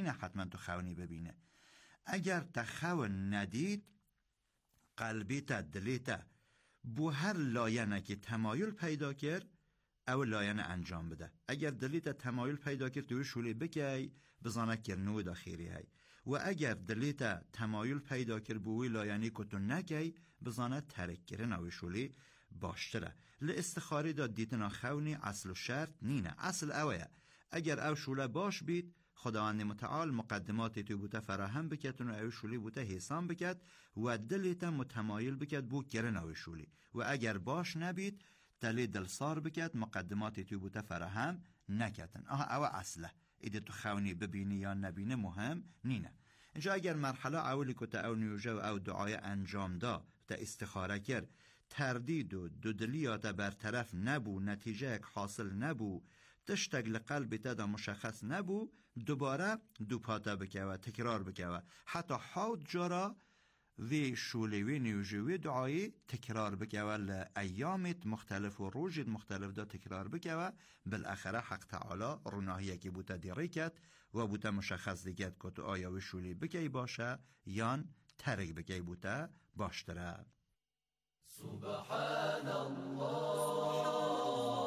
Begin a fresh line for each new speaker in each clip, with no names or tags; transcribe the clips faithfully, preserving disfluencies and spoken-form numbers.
نینه حتما تو خونی ببینه. اگر تخو ندید قلبی تا دلی تا بو هر لاینه که تمایل پیدا کرد او لاینه انجام بده. اگر دلی تا تمایل پیدا کرد توی شولی بکی بزانه کرنو دا خیری هی، و اگر دلی تا تمایل پیدا کرد بوی لاینی کتو نکی بزانه ترک کرن اوی شولی باشتره. لاستخاری دا دیتنا خونی اصل و شرط نینه. اصل اوه اگر او شوله باش بید خداوند متعال مقدماتی تو بوده فراهم بکتن و او شولی بوده حسام بکت و دلیتا متمایل بکت بو کرن او شولی، و اگر باش نبید دلی دلسار بکت مقدماتی تو بوده فراهم نکتن. آها او اصله ایده تو خونی ببینی یا نبینه مهم نینه. اینجا اگر مرحله اولی که تا او نیوژه و او دعای انجام دا تا استخاره کرد تردید و دودلیات برطرف نبو، نتیجه حاصل نبو، تشتگ لقلب تدا مشخص نبو، دوباره دو پاتا بکوه تکرار بکوه حتی حود جارا وی شولوی نیوژوی دعایی تکرار بکوه لأیامت مختلف و روجت مختلف دا تکرار بکوه. بالاخره حق تعالی روناهیه که بوتا دیره کت و بوتا مشخص دیگت کت آیا وی شولی بکی باشه یان ترک بکی بوتا باشتره.
سبحان الله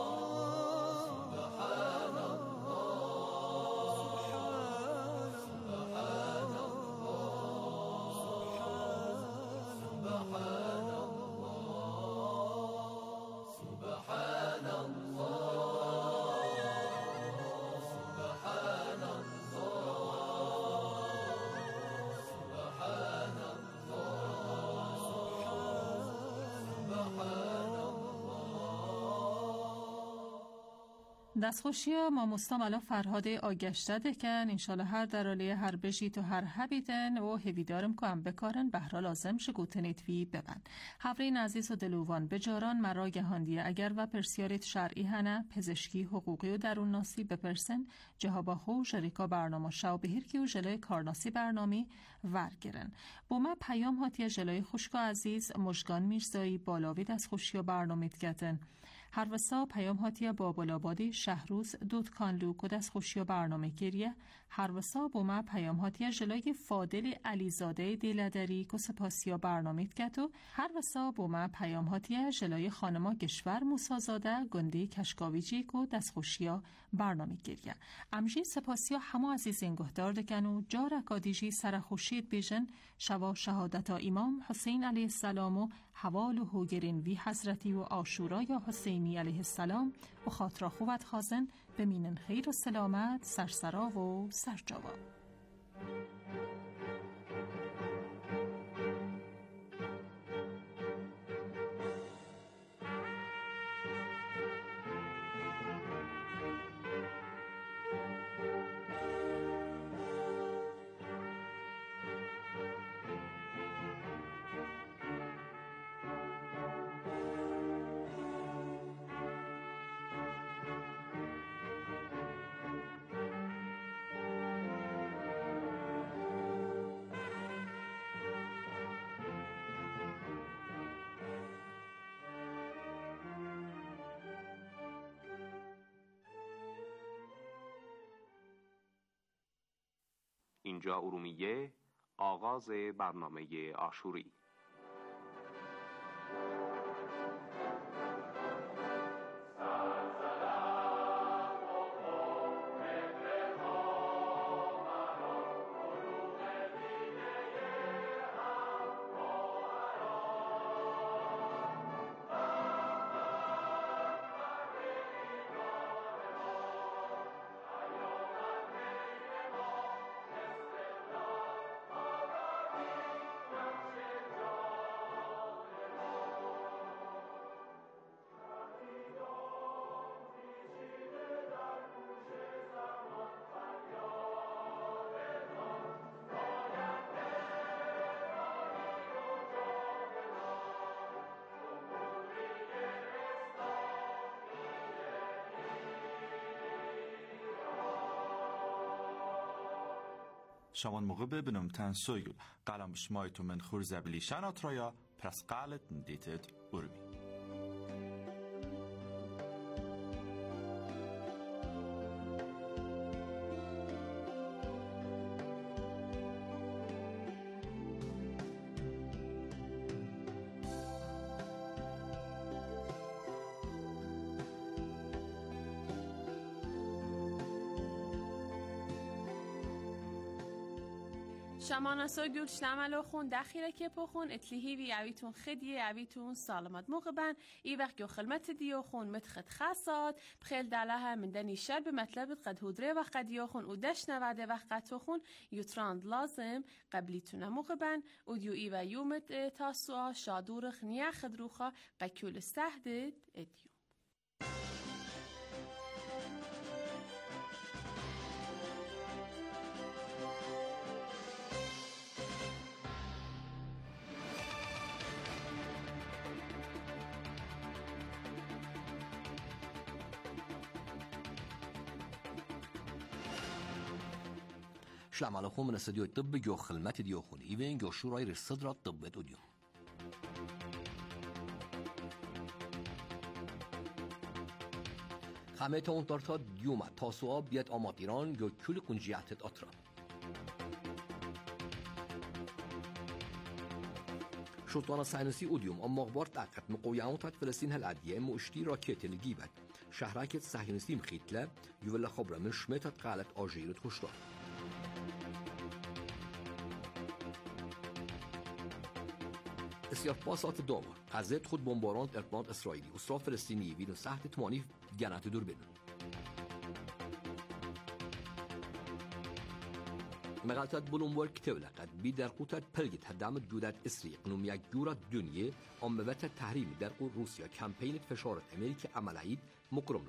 دستخوشی ما مستم الان فرهاد آگشته دکن انشالله هر درالی هر بجیت و هر حبیدن و هویدارم که هم بکارن بهرا لازم شگوتنیت وی ببن. حفرین عزیز و دلوان بجاران مرا گهاندیه اگر و پرسیارت شرعی هنه پزشکی حقوقی و درون ناسی بپرسن جهاباخو شریکا برنامه شاو بهیرکی و جلوی کارناسی برنامی ورگرن. با ما پیام هاتی جلوی خوشکا عزیز مشگان میرزایی بالاوی دستخوشی و برنامیت گتن. هر وسا پیام هاتی با بلابادی شهروز دود کانلو کدس خوشی و برنامه گریه. هر وسا با ما پیام هاتی جلوی فادل علیزاده دیلدری که سپاسی و برنامه گتو. هر وسا با ما پیام هاتی جلوی خانما گشور موسازاده گندی کشکاویجی که دست خوشی و برنامه گریه. امجی سپاسی و همه عزیز انگهدار دکنو جا رکادیجی سر خوشید بیجن شوا شهادتا امام حسین علیه السلام و حوال و هوگرین وی حضرتی و آشورا یا حسینی علیه السلام و خاطر خوبت خازن بمینن خیر و سلامت سرسرا و سرجاوا.
اینجا ارومیه، آغاز برنامه عاشوری.
شامان موقع ببینم تن سویل قلم شمایتو من خور زبلی شنات رایا پرس قالت ندیتت ارمی
شمانسا گل شلملو خون دخیره که پخون اتلیهی وی اویتون خدیه اویتون سالمت موقبن ای وقت گو خلمت دیو خون متخد خاصات بخیل دلها من دنی شر بمطلب قد هدره و قد دیو خون و دش نوده و قد خون یوتراند لازم قبلیتون موقبن و دیو ای و یومت تاسوا شادور خنیا خدروخا قکول استهدد ادیو
سلام علیکم من استودیو طب جو خدمت دیو خون ایون جو شورای رصد را طب دودیوم خامه تا اون تا دیوم تاسوعا بیاد آمات ایران جو کل کنجیاتت آترا شطانة ساينسي أوديوم أما أخبار تأكد مقوياوتات فلسطين هالعادية مؤشتي راكيت اللي جيبت شهراكت ساينسي مخيتلة يولا خبرة من شمتت قالت آجيرة خشتار اسيار باسات الدومر غزت خود بمباران ارباط إسرائيلي وصراف فلسطيني بين ساحة ثمانية جنات دوربين مقالتات بلومبرگ كتبلا قد بي در قوتات پلگت هدامت جودات اسرائيل قنوم یک جورات دنيا عموات التحريم در قو روسيا كامبين فشارت أمريكا عملعيد مقرملا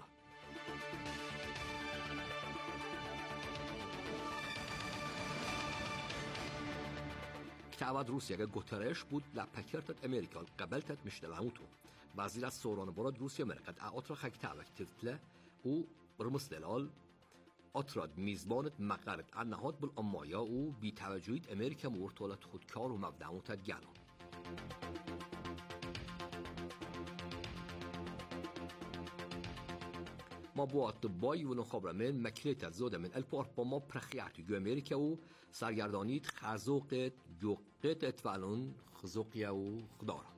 كتابات روسيا گوترش بود لپکرتت أمريكا قبلتت مشتلعوتو وزير از سوران براد روسيا مرقد اعاطرا خكتابك تفتله و برمس دلال أطرد میزبانت مقرد النهاد بالأمايا و بتوجهيت أمريكا مورطولت خودكار و مبدعوتت جانو ما بو اطبایی و نخابر من مکلیت زاده من الپار با ما پرخیعتی جو أمريكا و سرگردانیت خزوقت جوقت اتفالون خزوقیا و خدارا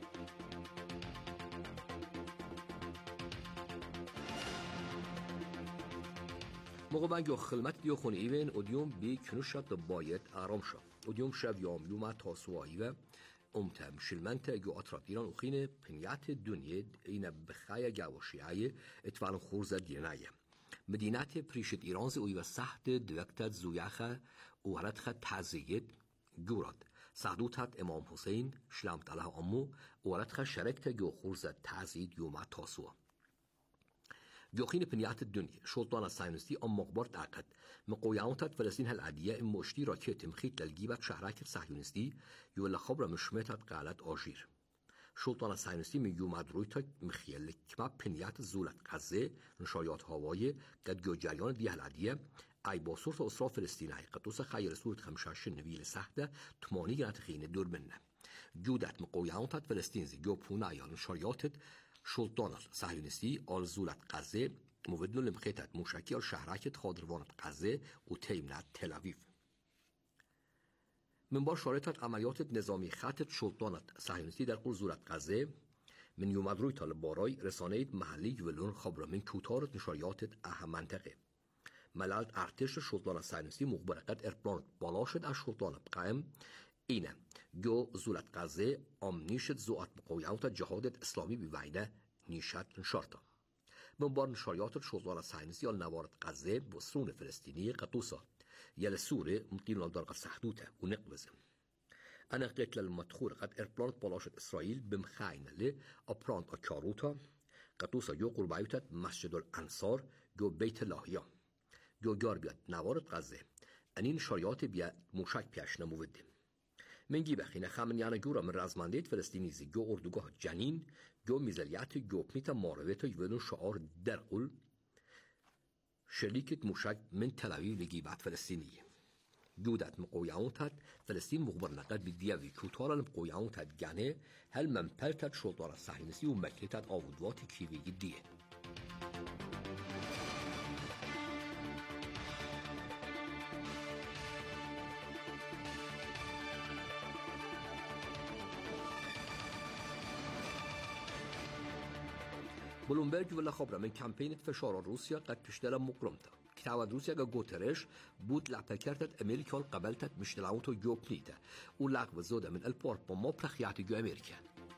موقع جو خدمت دیو خون ایون اودیوم بی کنوشت باید آرام شد اودیوم شب یام یوم تاسوایی و امتم شلمنت جو اطراف ایران و خینه پنیات دنیا این بخای جواشیای اتفاق خورز دینایه مدینات پریشت ایران زوی و سخت دوکتت زویاخه و هرتخه تعزیت جورد سعدوتت امام حسین شلمت علیه امو و هرتخه شرکت جو خورز تعزیت یوم تاسوا جوخين بنيات الدنيا شلطانة ساينسي أم مخبر تعقد مقوياوتات فلسطين هالعادية إم مشتي راكيت مخيط للجيبات شهراك الصهيونستي يولا خبرة مشمتت قالت آجير شلطانة ساينسي من يوم عدرويتك مخيال كما بنيات الزولة غزة نشايات هواية قد جو جريان دي هالعادية أي باصورة أسرة فلسطينية قطوسة خير سورة خمشاش نبيل سحدة تماني جنات خينة دور منه جودت مقوياوتات فلسطين زي جو بونايا نشاياتت شلطان صهیونیستی آل زولت غزه مودنو لمخیتت موشکی آل شهرکت خادروانت غزه و تیمنت تل اویو من بار شارطت عملیات نظامی خطت شلطانت صهیونیستی در قول زولت غزه من یومد روی تال بارای رسانه محلی ولون خبر من کوتارت نشاریاتت اهم منطقه ملالت ارتش شلطان صهیونیستی مخبرقت ارپلانت بالا شد از شلطان قائم اینه جو زولت غزه ام نیشت زوات مقویاوت جهادت اسلامی بوینه نیشت نشارتا من بار نشاریات شلطان صهیونیستی آل نوارت غزه بسرون فلسطینی قطوسا یل سوره مقیم لدرجة سحدوته و نقبزم انا قلت للمدخول قد ارپلانت بالاشت اسرائیل بمخاین لی اپرانت اکاروتا قطوسا جو قربایوتت مسجد الانصار جو بیت لاهیا جو جار بیاد نوارت غزه انین نشاریات بیاد موشک پیش نموده من جي بخينا خامن يعني جورا من رازمانديت فلسطيني زي جو أردوغاه جنين جو ميزاليات جو بميتا مارويتا يولون شعار درقل شريكة مشاك من تل أبيب لجيبات فلسطينية جودات مقوياونتات فلسطين مخبرنا قد بديابي كوتارا المقوياونتات جانه هل من بلتات شلطارة صهيونيسي ومكلتات آودوات كيفي جدية بلومبرج ولا خبرة من كامبين فشار روسيا قد تشتغل مقرمتا كتاب روسيا جوتريش بود لعبكرتت أمريكا قبلتت مشتلاوتو جو بنيتا ولعب زودة من البور بومو برخيات جو أمريكا.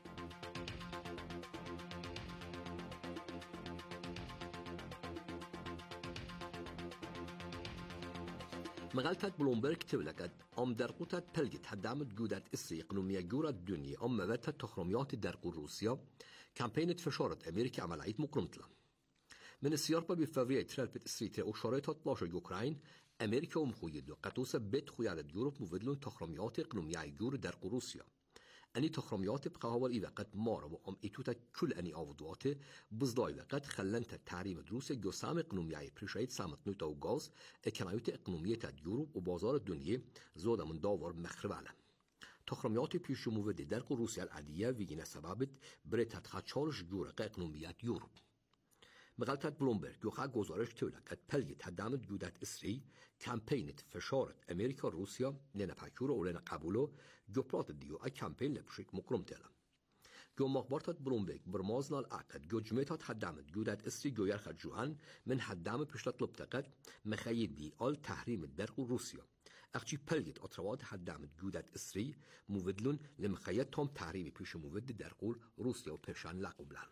مغالطة بلومبرغ تولكت أم درقوتت بلجت هدامت جودت إسري إقنومية جورة الدنيا أم مبتت تخرميات درقو روسيا كامبينة فشارة أمريكا عملية مقرمتلا. من السيارة بفبراير تربت إسريتر وشارتها طلاشة يوكراين أمريكا ومخويدو قطوسة بيت خويالة يوروب مفدلون تخرميات إقنومية جورة درقو روسيا. أني تخرميات بقاهوال إذا قد مارو أم إتوتا كل أني أوضواته بزداي وقت خلنت التحريم دروسي جو سام إقنومية بريشايد سامت نوتا وغاز إكنايوت إقنومية يوروب وبازار الدنيا زودة من داور مخربالة. تخرميات بيشو مفدي درقو روسيا العادية ويجينا سبابت بريت هتخاتشارش جورة إقنومية يوروب. مغالطة بلومبرغ يوخا گزارش تولكت پلگت هدامت جودت إسري كامبينت فشارت أمريكا روسيا لنا پاكورو ولنا قبولو جو بلات ديو أي كامبين لبشيك مقرمتلا. جو مخبرتت بلومبرغ برمازنا العقد جو جميتات هدامت جودت إسري جو يرخد جوهن من هدام پشتت لبتقت مخيد دي آل تحريم الدرق روسيا. اخچی پلگت اطروات هدامت جودت إسري مودلون لمخيد تام تحريم پیش مود درقول روسيا و پرشان لقبلان.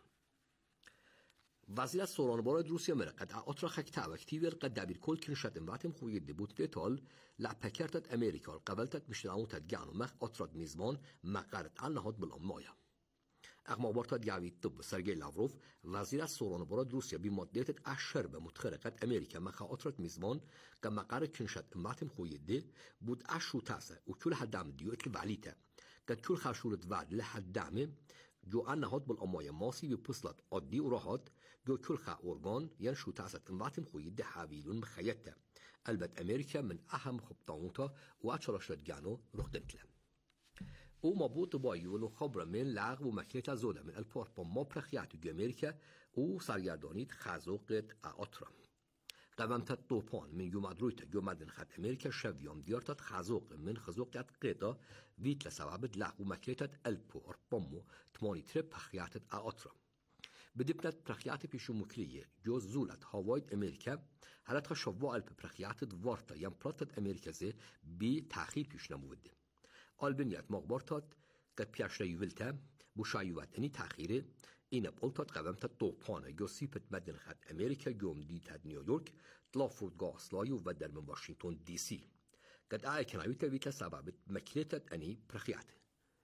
وزیر سورانبار روسیا مرقد اطرا خکتا وقتی قد دبیر کل کنشت امواتم خوی دبوت دیتال لپکرتت امریکا قبلتت مشتلاموتت گانو مخ اطراد میزبان مقرد آن نهاد بالامایا. اقمابارتا دیوید طب سرگی لاوروف وزیر سورانبار روسیا بی مادیت اشر به متخرقت امریکا مخ اطراد میزبان که مقرد کنشت امواتم خوی دی بود اشو تاسه و کل هدام دیوت ولیته که کل خشورت وعد لحدامه جو آن نهاد بالامایا ماسی به پسلت عادی و راحت جو كل خا أورغان ينشو تعسد انباتم خويد حاويلون مخيطة. البت أمريكا من أهم خبطانوتا وأشرش لدجانو رخدنتلم. او مبوط بايون خبر من لغو ومكلتا زودة من البور بما برخياتو جو أمريكا و سرگردانيت خازوقت أطرم. قوامتت طوپان من يوم ادرويتا جو مدن خط أمريكا شويام ديارتت خازوق من خازوقت قيطة ويت لسبابت لغو ومكلتت البور بما تماني ترب برخياتت أطرم. بدبنت برخيات بيشو مكلية جو زولت هاوايد أمريكا هلتخ شوال ببرخيات دوارتا يم براتت أمريكا زي بي تأخير بيش نموده. ألبنيات مغبارتات قد بيش ريولتا بوشايوات اني تأخيره إنا بقلتات قوامتت طوبانه جو سيبت مدن خد أمريكا جو مديتت نيويورك طلافورد غاسلايو ودر من واشنطن دي سي. قد آي كناويتا بيتلا سبابت مكلتت اني برخياته.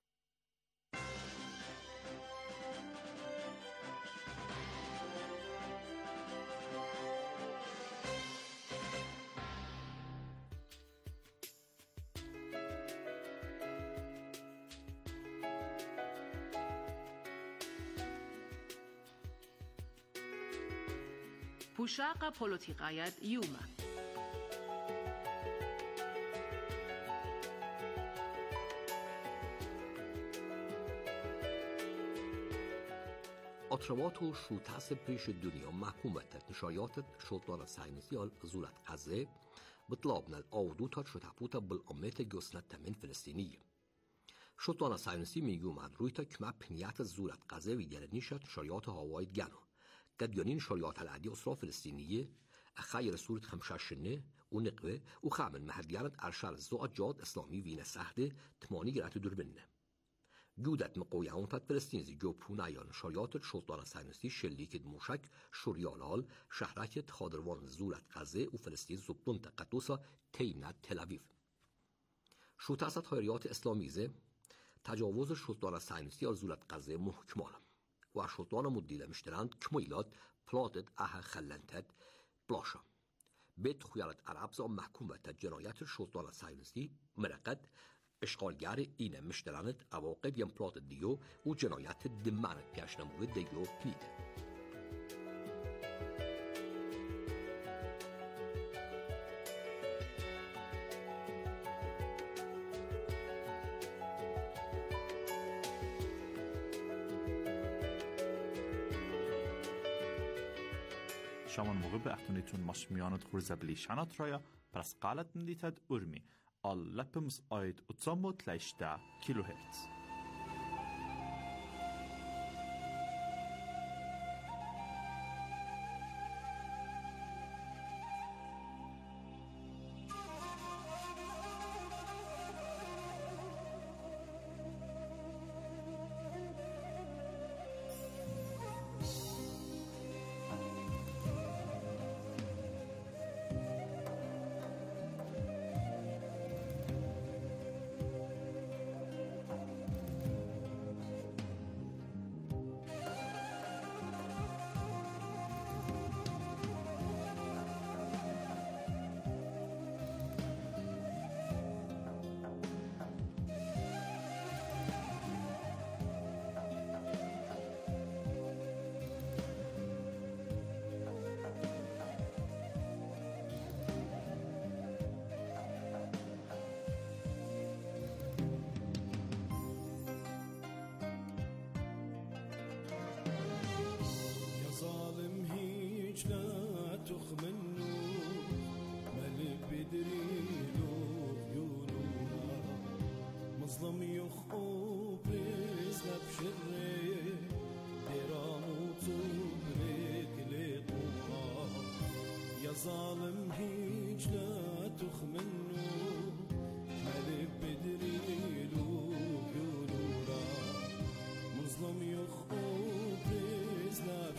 بوشاق بوليتيقايات يوما
اطروات و شوتاس پیش دنیا محکومت نشایات شطلان ساینسیال زولت غزه بطلابنا الأوضوطات شتابوتا بالأمنية جسنت من فلسطينية. شطلان ساینسی میگوم رویتا کما پنیات زولت غزه و گرنیشت شریات هاواید گانو. قد يونين شريات العادية أسرة فلسطينية أخير سورة خمشاشنة ونقوة وخامن مهديانة أرشال الزوء جاد إسلامي وين سهدة تماني جرات دربنة. جودة مقوياون تات فلسطينزي جو بونايان شريات الشلطان الساينسي شليكد موشك شريالال شهرات خادروان زولة غزة وفلسطين زبطنت قطوسة تينا تل أبيب. شو تاسات هيريات إسلاميزة تجاوز الشلطان الساينسي زولة غزة محكمانا. و شلطان مديلة مشترند كميلات بلاتد اها خلنتت بلاشا. بيت خيالت عرب زام محكومة جنايات الشلطان الساينسي مرقد اشغالگر اینه مشترند عواقب یم بلاتد ديو و جنايات دمانت پیشنمو ديو بليد.
شامان موقع به احتونیتون مشمیانت خورزبلی شنات رایا پرس قالت ندیتد ارمی آل لپمز آید اتزامو تلیشده کیلو هرتز.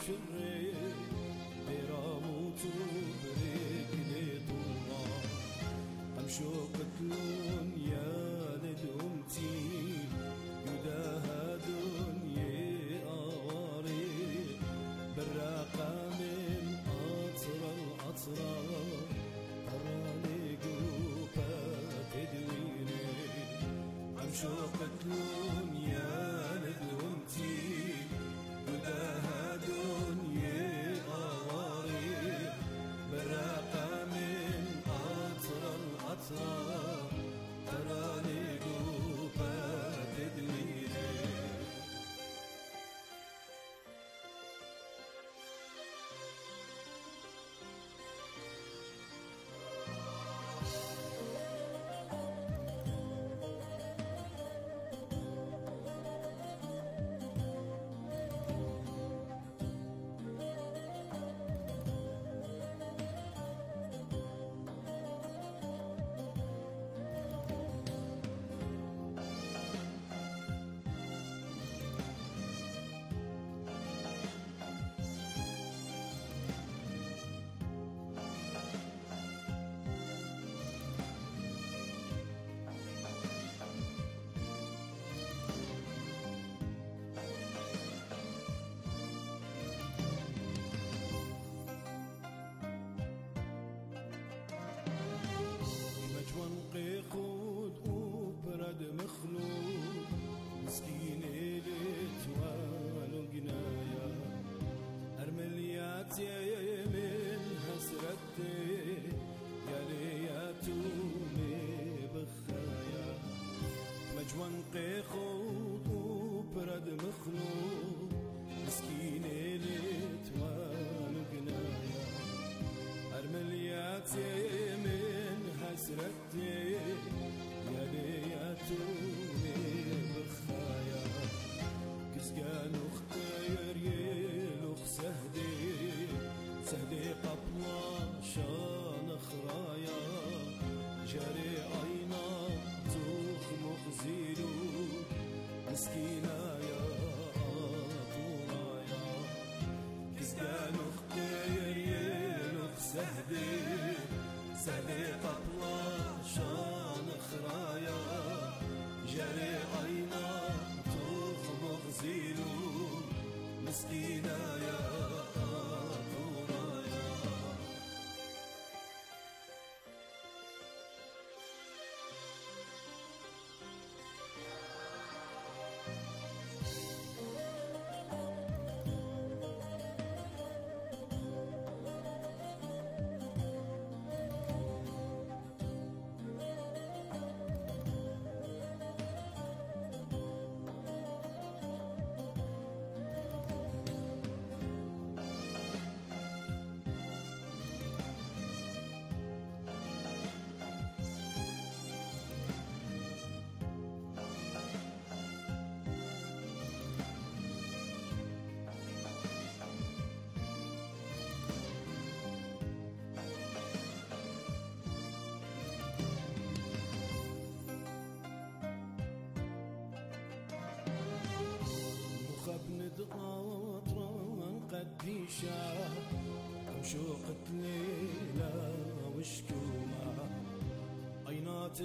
شري براموت برجلي طوال أمشو قتلون يا ندمتي يداها دنيا أواري براقة من أطرى الأطرى تراني قوبة تدويني أمشو قتلون يا ندمتي يداها دنيا أواري براقة من أطرى الأطرى تراني قوبة تدويني مجوان خود وبرد مخلوق مسكين إلت والقنايا أرمليات من حسرتي يا لياتوني بخايا مجوان خود وبرد مخلوق مسكين إلت والقنايا أرمليات من حسرتي يا لياتوني بخايا كسكان اختير يلوخ سهدي سهدي قبلا شان خرايا جاري عينا توخ مغزيلو مسكينا يا طورايا كسكان اختير يلوخ سهدي سهدي قبلا شان خرايا جري عينا توخ مغزيلو مسكينا يا طورايا بند قاطران قديشة وشوقة ليلة وشكومة عينات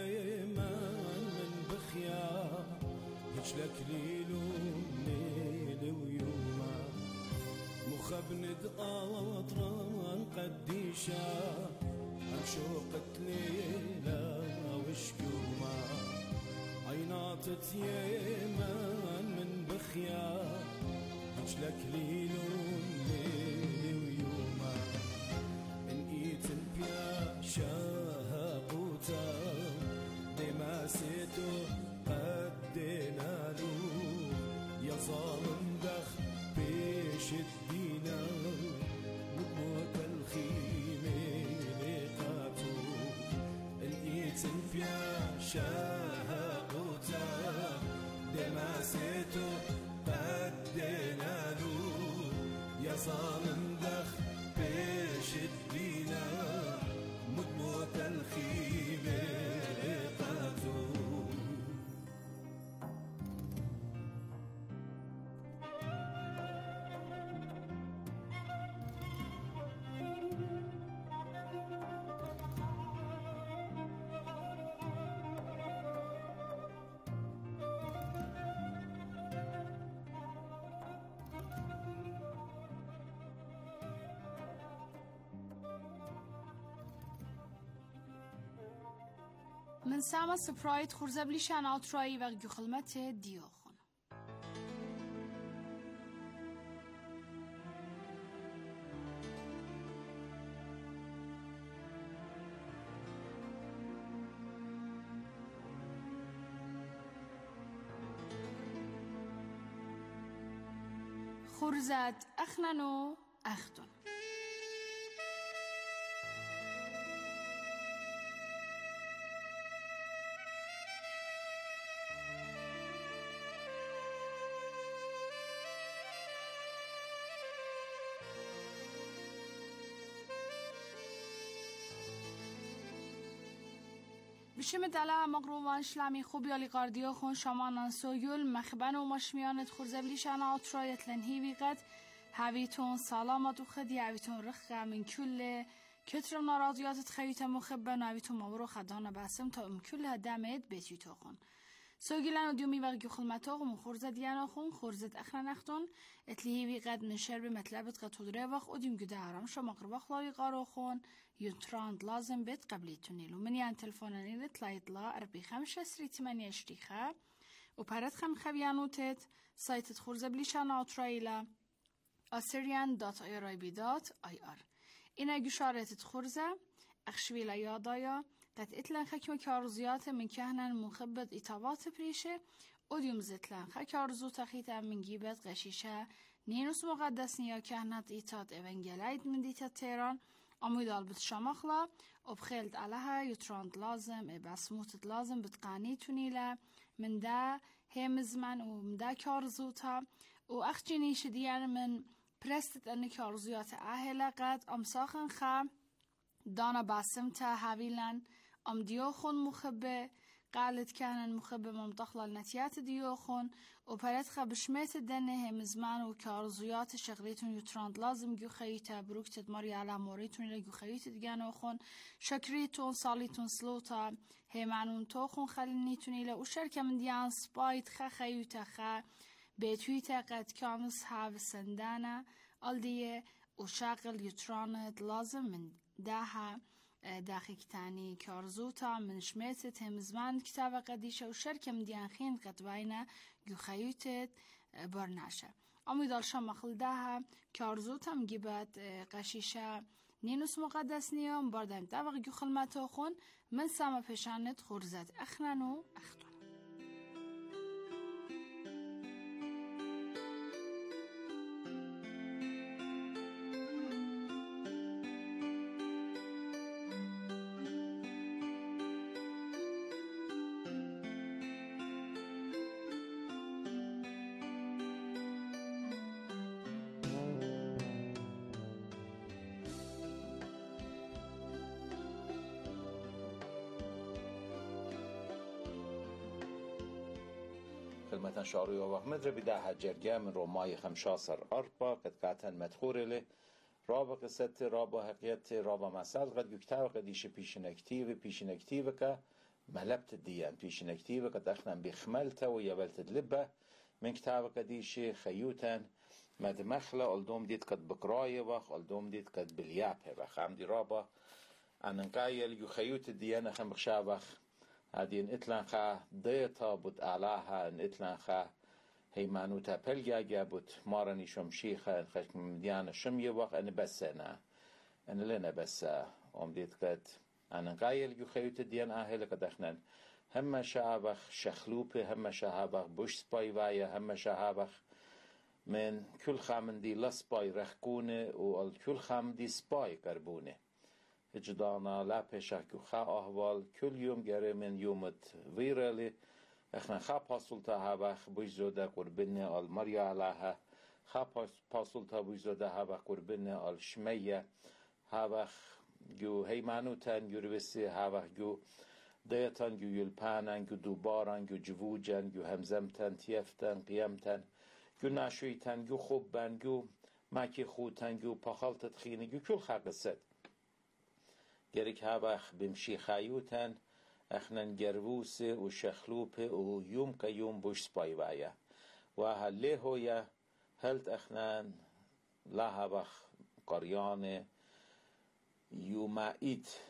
تيمان من بخيا هجلك ليلو ليل ويوما مخبند قاطران قديشة وشوقة ليلة وشكومة عينات تيمان من بخيا هجلك ليلو ليل ويوما من ايتن بيا شاهقوتا دما سيتو قدنا له يا ظالم دخ بيش الدينا مدموت الخيمة لقاتو الايتن بيا شاهقوتا دما سيتو قدنا له يا ظالم دخ بيش الدينا مدموت الخيمة لقاتو
من سامة سبرايت خرزة بليشان أطرائي وغيو خلمته ديوخون. خرزة أخننو أختن. بشمت علا مقروبان شلامی خوبی علی قاردیو خون شمانان سویول مخبن و مشمیانت خورزبلیشان آترایت لنهیوی قد هاویتون سلامت و خدی هاویتون رخه من کل کتر ناراضیات خیوت مخبن هاویتون مورو خدان باسم تا ام کل هدامت بیتی تو خون سوگیلن و دیومی وقتی خلمتاق و خورزد دیانا خون خورزد اخران اختون اتلیهیوی قد نشر به مطلبت قد تدره وقت و دیم گده هرام شما قرباق لاوی قارو خون ينتراند لازم بيت قبل تونيلو من يان تلفوناني لتلايد لا أربي خمسة سري تمانية شريخة وبارد خم خبيانوتت سايتت خورزة بليشان أوترايلا أسريان دوت اي بي دوت اي ار إنا جشارة خورزة أخشويلا يادايا قد إتلان خكمة كارزيات من كهنا مخبط إطابات بريشة وديوم زتلان خكارزو تخيطة من جيبت غشيشة نينوس مقدس نيا كهنات إيطاد إيفانجيلايد من ديتا تيران أميدال بتشمخلا وبخيلت عليها يتراند لازم بسموت لازم بتقاني تونيلا من دا هم زمان ومن دا كارزوتا وأخجيني شديان من برستت أن كارزوات أهلا قد أمساخن خا دانا باسمتا هاويلان أم ديوخون مخبه قالت كان مخبه ممتخلة النتيات ديوخون وبرتخا بشميت الدنه هم زمان وكارزويات شغليتون يتراند لازم جو خيتا بروكتت ماري على موريتون لجو خيتا ديانوخون شكريتون صاليتون سلوتا همانون توخون خلينيتون إلى وشركة من ديان سبايت خا خيوتا خا بيتويتا قد كامس هاف سندانا الديه وشاقل يتراند لازم من داها داخل كتاني كارزوتا من شميتت هم زمان كتابة قديشة وشركة مديان خين قد باينة جو خيوتت برناشة أميدال شمخل داها كارزوتا مجيبت قشيشة نينوس مقدس نيوم باردهم تابق جو خلماتو خون من سامة پشانت خورزت أخنانو أختون
خدمة شعرية ومدر بداها جرجة من روماي خمشاصر أربا قد قاتن مدخور له رابا قصة رابا حقيقة رابا مسال قد يكتاب قديش بيشنكتيف بيشنكتيف كا ملبت الديان بيشنكتيف قد أخنا بخملته ويبلت اللبة من كتاب قديش خيوتان مدمخلة ألدوم ديت قد بقراية وخ ألدوم ديت قد باليابه وخ عمدي رابا أننقايل يخيوت الديان خم بخشابخ هادين إتلانخا ديتا بود أعلاها إن إتلانخا هيمانوتا بلجاجا بود مارني شمشيخا إن خشم مديانا شمي وق أنا بسنا أنا لنا بس أم ديت قد أنا قايل يخيوت الديان أهل قد أخنن هم شعبخ شخلوبة هم شعبخ بوش سباي وايا هم شعبخ من كل خامن دي لسباي رخكونه والكل خام دي سباي قربونه اجدانا لا پیشک خا احوال کل یوم گره من یومت ویرلی اخنا خا پاسولتا هاوخ بوجزوده قربنه آل مریا علاها خا پاسولتا بوجزوده هاوخ قربنه آل شمیه هاوخ جو هیمانوتن جو رویسی هاوخ جو دیتن جو یلپانن جو دوبارن جو جووجن جو همزمتن تیفتن قیمتن جو ناشویتن جو خوبن جو مکی خودتن جو پاخالتت خینه جو کل خاقصد گریک هاوخ بمشي خايوتن اخنن جروس وشخلوبه ويوم كيوم بوش سبايوايا وهاللي هويا هلت اخنن لا هاوخ قريانه يومائيت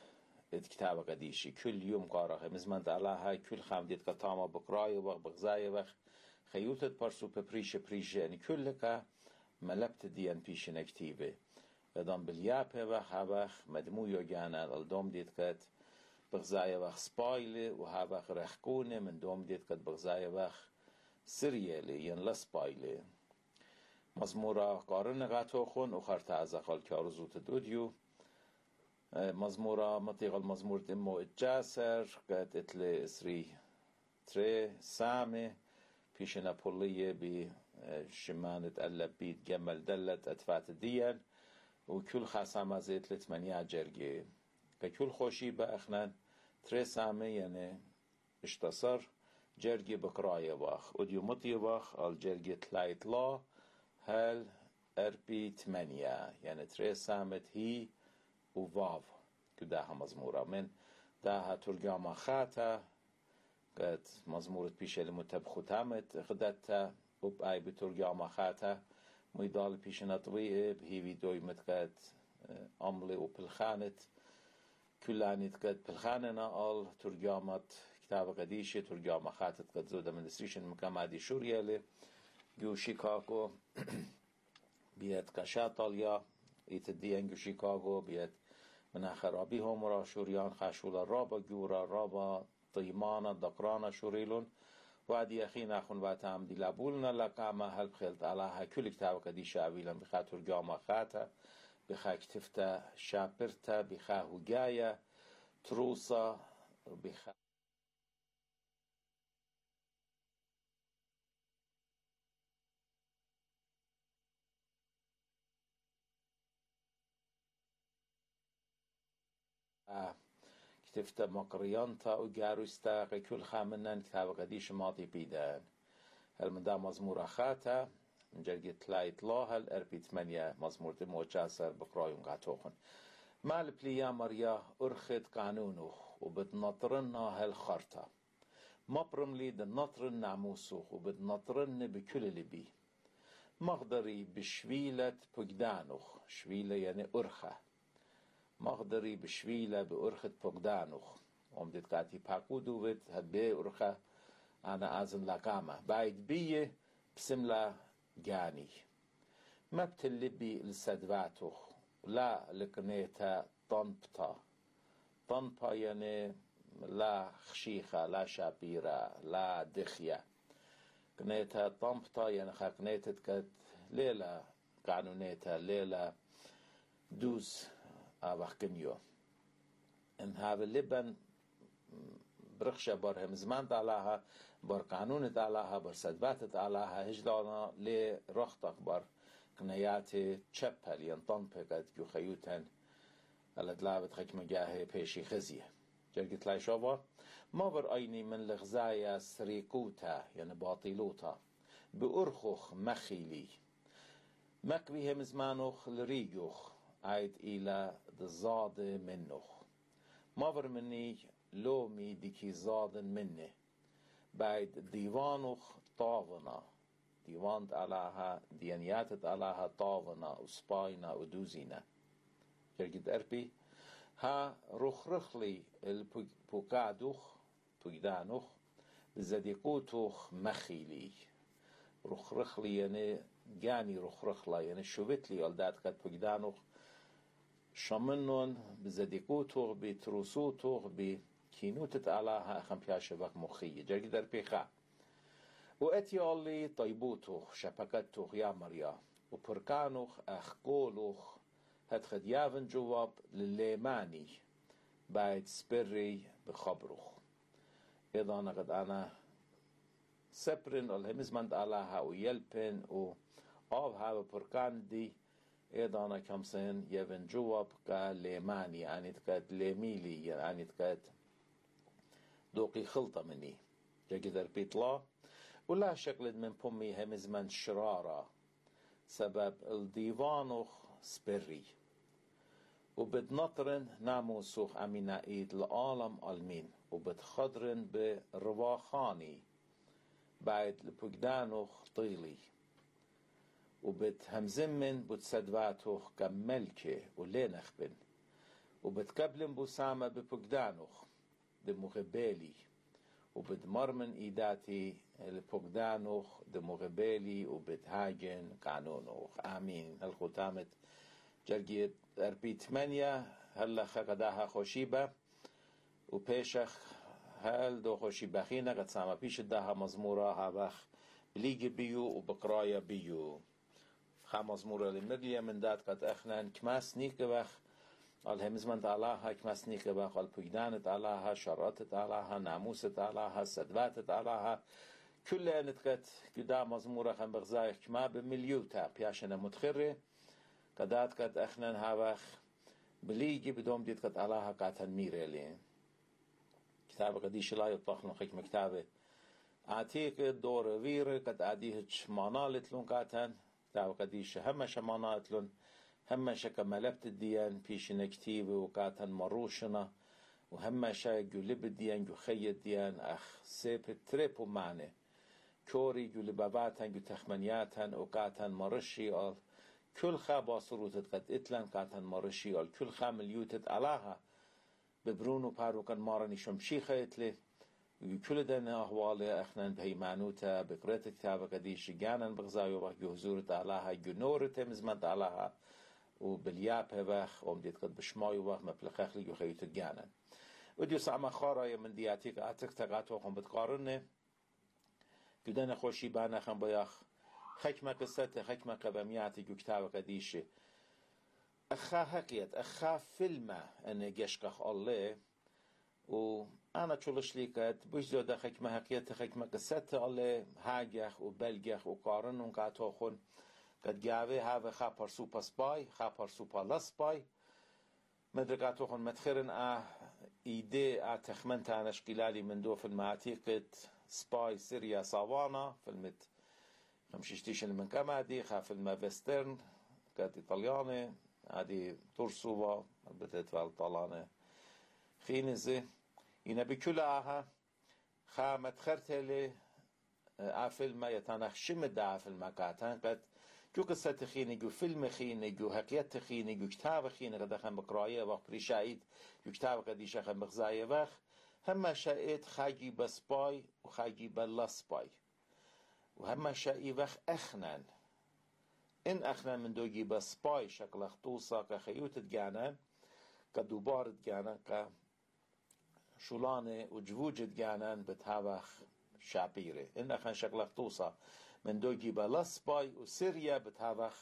كتاب قديشي كل يوم قارخ مزمنت علىها كل خامديت كتاما بقراي وبغزاي وخ خيوتت برسو ببريش بريش يعني كلك ملبت ديان بيش نكتيبه ادام باليابه وخ هبخ مدمو يوجانا الدوم ديت كت بغزاي وخ سبايلي وهبخ رخكونه من دوم ديت كت بغزاي وخ سريالي ين لسبايلي مزمورا قارن غاتوخون وخرت عزقال كارزوت دوديو مزمورا مطيق المزمور دمو الجاسر قد اتلي اسري تري سامي بيشنا بولية بشمانة اللبيت جمل دلت اتفات الديان وكل خاسامة زيت لتمانية جرجي كل خوشي باخنان تري سامي يعني اشتصر جرجي بقراية واخ وديو مطي واخ الجرجي تلايت لا هل اربي تمانية يعني تري سامت هي وفاف كداها مزمورة من داها ترجمة خاتا قد مزمورة بيش المتب ختامت خدتها وبأي بترجمة خاتا ميدال بيش نطويه بهي فيديو متقد عملي وبالخانت كلانيت قد بالخاننا آل ترجمة كتاب قديشة ترجمة خاتت قد زودة من السريشن مكام عادي شوريالي جو شيكاغو بيت كاشاتاليا يتدين جو شيكاغو بيت من آخر هم را شوريان خشولا رابا جورا رابا طيمانا دقرانا شوريلون وعدي أخين أخون باتام دي لابولنا لقاما هل بخلت علىها كل كتاب قدي شعبيلا بخاطر جاما خاتا بخا كتفتا شابرتا بخا هجايا تروسا بخا كتفت مقريانتا وجاروستا كل خامنن كتاب قديش ماضي بيدان هل من دا مزمور خاتا من جرجة تلايت لاها الاربي تمانية مزمور دمو جاسر بقرايون قاتوخن مال بليا مريا ارخد قانونوخ وبدنطرنا هالخرطة مبرم لي دنطرن نعموسوخ وبدنطرن بكل اللي بي مقدري بشويلة بقدانوخ شويلة يعني ارخة مقدري بشويلة بأرخة بقدانوخ ومدد قاتي باقو دوت هبي أرخة أنا أزن لقامة بايد بيه بسملة جاني ما بتلبي السدواتوخ لا لكنيتا طنبتا طنبا يعني لا خشيخة لا شابيرة لا دخية كنيتا طنبتا يعني خاكنيتا كت ليلة قانونيتا ليلة دوز أبخكنيو إن هذا اللبن برخشة برهم زمان تعلاها بر قانون تعلاها بر سدبات تعلاها هجلانا لرختك بر كنياتي تشبل ينطن بقد جو خيوتن الادلابت خكمة جاهي بيشي خزية جرقت لاي شوفا ما بر أيني من لغزايا سريقوتا يعني باطلوتا بأرخوخ مخيلي مكبيهم زمانوخ لريجوخ عيد إلى الزاد منه مافر مني لومي ديكي زاد منه بعد ديوانوخ طاونا ديوانت علىها ديانياتت علىها طاونا وسباينا ودوزينا جرقد أربي ها رخرخلي البوكادوخ بوكدانوخ بزديقوتوخ مخيلي رخرخلي يعني جاني رخرخلا يعني شوفتلي والدات قد بوكدانوخ شمنون بزديقوتوخ بتروسوتوخ بكينوتت علىها خم بياشة وقت مخية جرقد أربي خا واتي اللي طيبوتوخ شبكتوخ يا مريا وبركانوخ أخقولوخ هتخد يافن جواب لليماني بعد سبري بخبروخ إذا أنا قد أنا سبرن الهمزمند علىها ويلبن و آب هاو بركان دي إذا أنا كمسين يافن جواب كليماني يعني تكاد ليميلي يعني تكاد دوقي خلطة مني جاكدر بيطلع ولا شكل من بومي همزمند شرارة سبب الديوانوخ سبري وبدنطرن ناموسوخ أمينا إيد العالم المين وبتخضرن برواخاني بعد لبقدانوخ طيلي وبتهمزمن بتسدواتوخ كملكة ولينخبن وبتقبلن بوسامة ببقدانوخ دمغبالي وبدمر من إيداتي البقدانوخ دمغبالي وبدهاجن قانونوخ آمين. الختامة جرجيت أربي ثمانية هلا خقداها خوشيبة وبيشخ هل دو خوشيبة خينا قد سامة بيش داها مزمورة هابخ بليجي بيو وبقرايا بيو خا مزمورة لمرليا من دات قد اخنان كماس نيكبخ الهمزمنت علىها كماس نيكبخ البقدانت علىها شرطت علىها ناموست علىها سدواتت علىها كل انتقت قدا مزمورة خم بغزايخ كما بمليوتا بياشنا متخري قدات قد اخنان هابخ بليجي بدوم ديت قد علىها قاتن ميريلي كتاب قديش لا يطلق نخيك مكتابه عتيق دور فير قد عديهش مانالت لون قاتن كتاب قديش همش مانالت لون همش كملبت الديان بيش نكتيب وقاتن مروشنا وهمش جلب الديان جخي الديان اخ سيب تريبو معنى كوري جلباباتن جتخمنياتن وقاتن مرشي آل كل خا باصروتت قد اتلن قاتن مرشي آل كل خا مليوتت علاها ببرونو باروكن مارني شمشيخة اتلي وكل دنا أحواله أخنان بهي معنوتا بقرأت كتابة قديش جانا بغزايو بخ جهزورت علىها جنورت مزمت علىها وبالياب بخ ومديت قد بشمايو بخ مبلخخ لي يخيوت جانا وديو سعما خارايا من دياتيك أعتق تقاتوخم بتقارنه جدنا خوشي بانا خم بياخ خكمة قصته خكمة قبمياتي جو كتابة قديشة أخا حقيت أخا فيلمة أن جشقخ الله وأنا تشولش ليكت بوش زودا خكمة حقيت خكمة قصته الله هاجخ وبلجخ وقارن ونقاتوخن قد جاوه هاوه خا پرسو پس باي خا پرسو پالس باي مدرقاتوخن مدخرن اه ايدي اه تخمن تانش قلالي من دو فيلم عتيقة سباي سيريا ساوانا فيلمت خمشيشتيشن من كمادي خا فيلم فيسترن كانت ايطالياني هذه ترسوبة بدأت والطلانة خينزة إن بكلها خامت خرتلي عفل ما يتنخ شمد عفل ما كاتن قد جو قصة خيني جو فيلم خيني جو حقيقة خيني جو كتاب خيني قد خم بقراية وقت رشايد جو كتاب قديش خم بغزاية وقت هم شايد خاجي بسباي وخاجي بلسباي وهم شايد وقت أخنان إن أخنا من دوجي بسباي شكل اخطوصة كخيوت تجانا كدوبار تجانا كشولانة وجوج تجانا بتهاوخ شابيرة إن أخنا شكل اخطوصة من دوجي بلسباي وسيريا بتهاوخ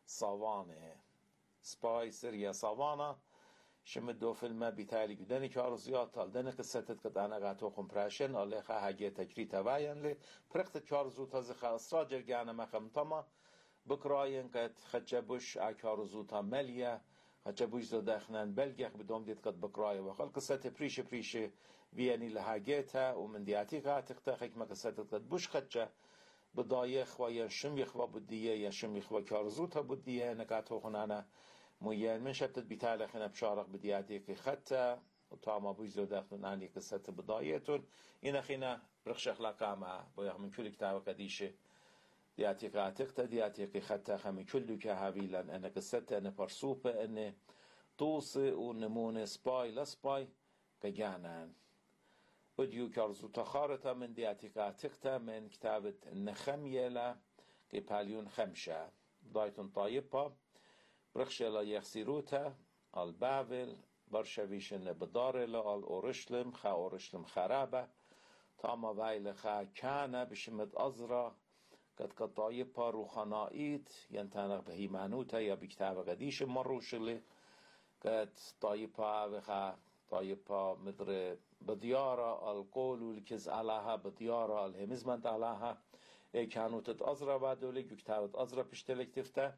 صوانة سباي سيريا صوانة شمدو فيلم بيتالي جداني كارزيات دنا قصتت قد أنا قاتوكم براشن الله خا هاجي تجري تباين لي برقت كارزو تزخ أسرا جرجانا مخمطمة بكراين قد خجبوش عكارزوتا مليا خجبوش زدخنان بلجخ بدوم ديت قد بكراي وخل قصة بريش بريش بياني لهاجيتها ومن دياتي قاتقتا خيك قصة قد بوش خجة بدايخ ويا شميخ وبدية يا شميخ وكارزوتا بدية نقاتو خنانا ميان من شبتت بتالخنا بشارق بدياتي خطة وطعما بوش زدخنان عني قصة بدايتون إن خينا برخشخ لقامة بيغ من كل كتاب قديشة دياتي قاتقتا دياتي خطة خمي كل كهابيلا أنا قصتا أنا برسوبة أنا توصي ونمون سباي لسباي كجانان وديو كارزو تخارتا من دياتي قاتقتا من كتابة النخمية لا كباليون خمشة دايتون طايبة برخشة لا يخسيروتا البابل برشويشن بدارلا الأورشلم خا أورشلم خرابة تاما ويل خا كان بشمت أزرا قد قطايبا روخانائيت ينتنق بهي معنوتا يا بكتاب قديش مروشلي قد طايبا وخا طايبا مدر بديارة القول والكز علىها بديارة الهمزمنت علىها كانوا تتأزرا بعدولي كتابت أزرا بشتلك تفتا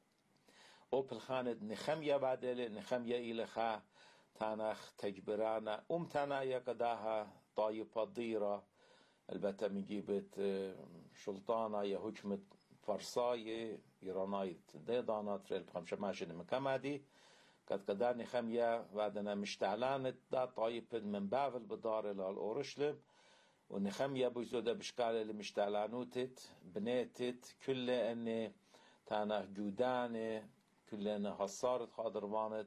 أوبل خاند نخمية بعدولي نخمية إلخا تانخ تجبرانا أم تانا قداها طايبا ضيرة البته میگیبت شلطانه یا حکمت فرسای ایرانایت دیدانات ریل بخمشه ماشین مکمدی قد قدرني خمية بعدنا مشتعلانت دا طايب من بابل بدار الأورشلم ونخمية بوزودة بشكال اللي مشتعلانوتت بنيتت كل أن تانا جودانة كل أن حصارت خادروانت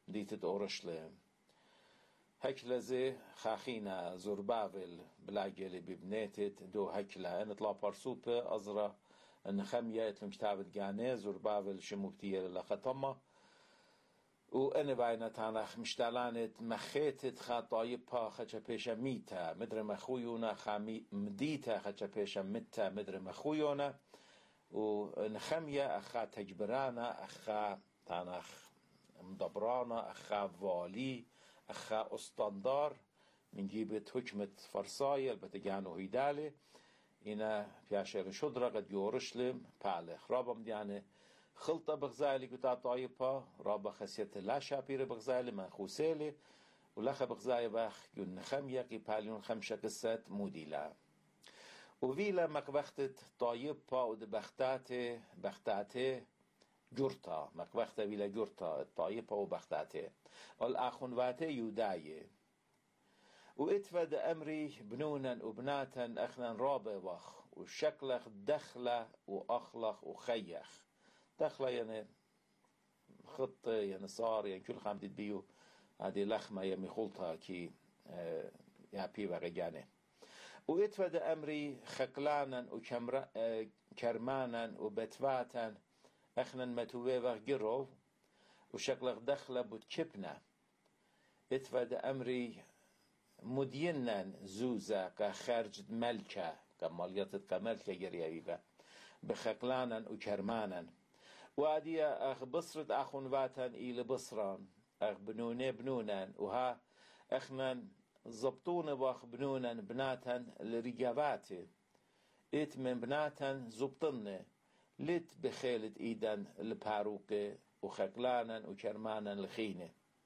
مدينة أورشليم. هكلزي خاخينا زربابل بلاجلي ببنيتت دو هكلا ان طلا بارسوبة أزرا ان خمية اتلم كتابة جاني زربابل شموبتية لخطمة وأنا باينة تانخ مشتالانت مخيتت خطايبها خدشا بيشا ميتا مدر مخويونا خامي مديتا خدشا بيشا متا مدر مخويونا ونخمية أخا تجبرانا أخا تانخ مدبرانا أخا فالي أخا أستاندار من جيبت حكمة فرصاية البتجانو هيدالي إنا بياشر شدرة قد يورشلم بالخ رابم ديانه خلطة بغزالي قطع طايبها رابا خسيت لا شابير بغزالي ما خوسيلي ولخ بغزالي باخ يون خمية قي باليون خمشة قصات موديلا وفيلا مقبختت طايبها ود بختاتي بختاتي جرتا مقبختة ويلا جرتا طايبها وبختاتي والآخنواتي يوداي واتفد أمري بنونا وبناتا أخنا رابا وخ وشكلخ دخلة وأخلخ وخيخ دخلة يعني خط يعني صار يعني كل خام بيو هذه لخمة يمي خلطها كي اه يا بي وغجانه واتفد أمري خقلانا وكرمانا وبتفاتا اخنا متوبة وغجرو وشكلخ دخلة بتشبنا اتفد أمري مدينا زوزا كخارج ملكة كماليات كملكة جريئة بخقلانا وكرمانا واديا اخ بصرت اخون واتن الى بصران اخ بنونه بنونان وها اخنا زبطون واخ بنونا بناتن لرجاباتي ات من بناتن زبطن لت بخيلت ايدن الباروكه وخقلانا وكرمانا الخينه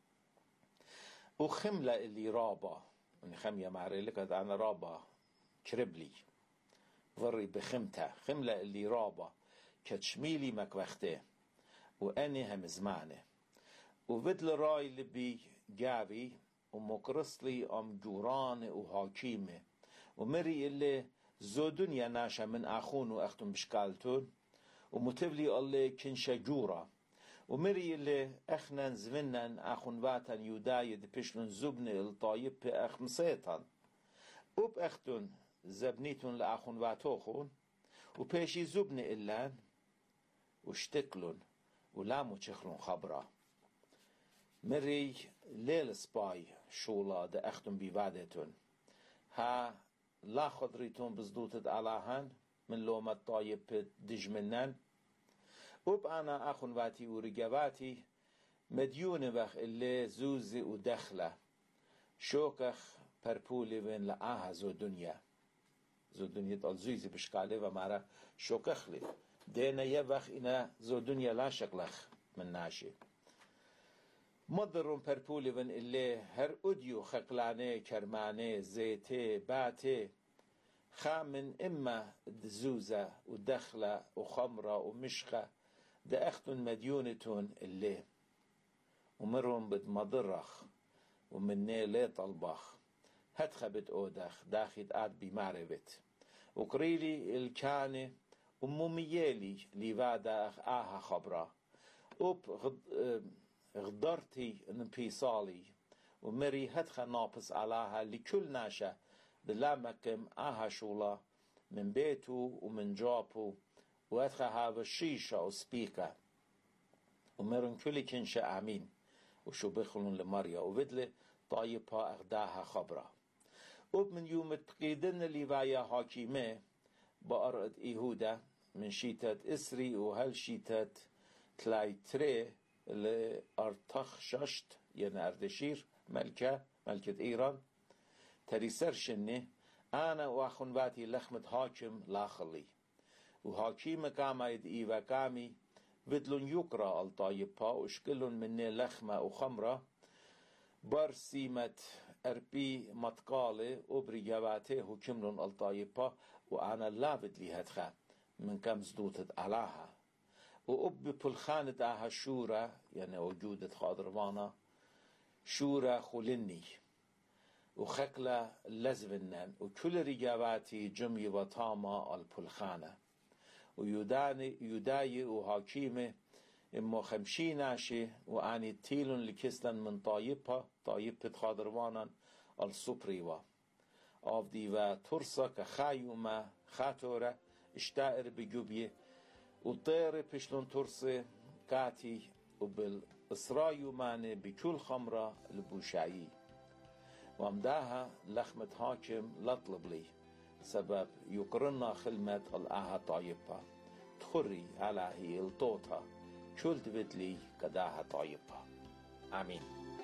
وخمله اللي رابا خميه معري لك انا رابا كربلي وري بخمته خمله اللي رابا كتشميلي مكوخته وأني هم زمانه وفدل راي لبي جابي ومقرصلي أم جوران وحاكيمه ومري اللي زو دنيا ناشا من أخون وأختم بشكالتون ومتبلي اللي كنشا جورا ومري اللي أخنا زمنن أخون واتن يودايد بشلون زبن الطايب أخ مصيطان وب أختون زبنيتون لأخون واتوخون وبيشي زبن إلان وشتكلون ولامو تشخلون خبرة مري ليل سباي شولا دا اختم بيوادتون ها لا خضريتون بزدوتت علاهان من لومة طايب دجمنان وب انا اخون واتي ورقباتي مديون بخ اللي زوزي ودخلة شوكخ پرپولي وين لآها زو دنيا زو دنيا تقول زوزي بشكالي ومارا شوكخ لي دينا يبخ إنا زو دنيا لا شكلخ من ناشي مضرون پرپولي ون اللي هر اديو خقلاني كرماني زيتي باتي خامن إما دزوزة ودخلة وخمرة ومشخة دا اختن مديونتون اللي ومرون بد مضرخ ومني لي طلبخ هتخبت اودخ داخد آد بمعرفت وقريلي الكاني وموميالي ليوادا اخ آها خبرة وب غدرتي نبيصالي ومري هتخا ناقص علىها لكل ناشا دلامكم آها شولا من بيتو ومن جابو وهتخا هاو الشيشة وسبيكا ومرن كل كنشا امين وشو بخلون لمريا وبدل طايبها اخداها خبرة وب من يوم تقيدن ليوايا حاكيمه بأرض إيهودا من شيتات إسري وهل شيتات تلاي تري اللي أرتخششت يعني أردشير ملكة ملكة إيران تريسر شني أنا وأخون باتي لخمة حاكم لاخلي وحاكيم كامايد إيوا كامي بدلون يقرأ الطايبا وشكلون مني لخمة وخمرة برسيمة أربي متقالي وبريجاباتي حكملون الطايبا وأنا لابد لي هدخا من كم زدوتت علاها وأب بلخانة آها شورة يعني وجودة خاضروانا شورة خلني وخكلة لزبنن وكل رجاباتي جمي وطامة البلخانة ويوداني يوداي وحاكيمة اما خمشي ناشي واني تيلون لكسلن من طايبها طايبة خادروانان السوبريوا آف ديوا ترسا كخايوما خاتورة اشتائر بجوبيه وطير بشلون ترسي كاتي وبالإسرايو ماني بكل خمرة البوشايي وامداها لخمة هاكم لطلب لي سبب يقرنا خلمة الآها طايبة تخري على هي الطوطة كل دبت لي كداها طايبة آمين.